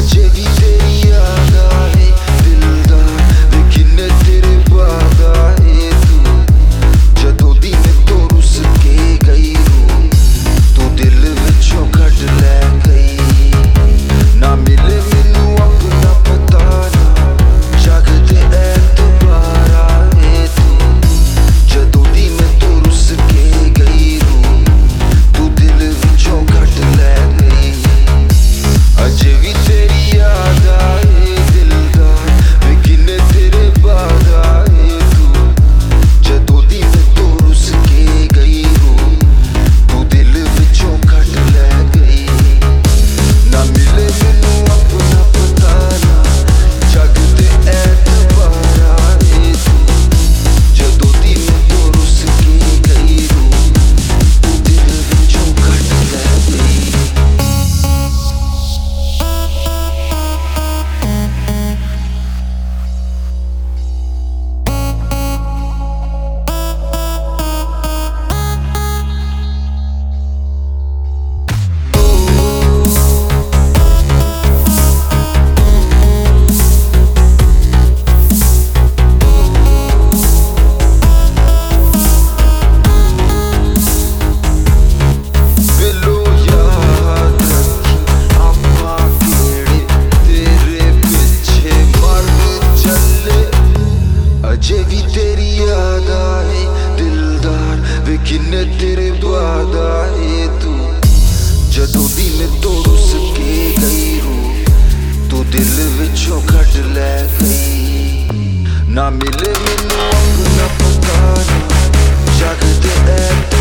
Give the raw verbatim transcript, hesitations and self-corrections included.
अजे भी तेरी याद आए दिलदार वे किन्ने तेरे बाद आए तू जदों दी मैं तो रुस के गई हूँ तू दिल विचों कढ लै गई ना मिले मैनू अपना पता ना जागदे ऐतबार आए तू जदों दी मैं तो रुस के गई हूँ तू दिल विचों कढ लै गई अजे भी तेरी याद आए दिलदार वे किन्ने तेरे बाद आए तू जदों दी मैं तो रुस के गई हूँ तू दिल विचों कढ लै गई ना मिले मैनू अपना पता ना जागदे ऐतबार आए तू जदों दी मैं तो रुस के गई हूँ तू दिल विचों कढ लै गई बिलो याद रखी आमा केड़े तेरे पिछे मर चले अजे भी तेरी याद आए दिलदार वे किन्ने तेरे बाद आए तू जदों दी मैं तो रुस के गई हूँ तू दिल विचों कढ लै गई ना मिले मैनू अपना पता ना जागदे ऐतबार